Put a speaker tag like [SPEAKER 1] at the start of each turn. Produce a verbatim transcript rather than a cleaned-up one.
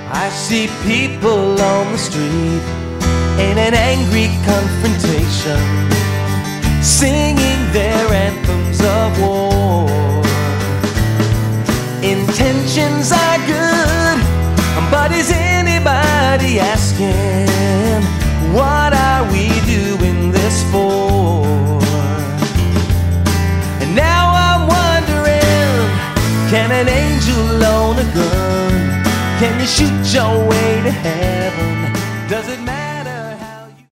[SPEAKER 1] I see people on the street in an angry confrontation, singing their anthems of war. Intentions are good, but is anybody asking, what are we doing this for? And now I'm wondering, can an angel own a gun? Can you shoot your way to heaven? Does it matter?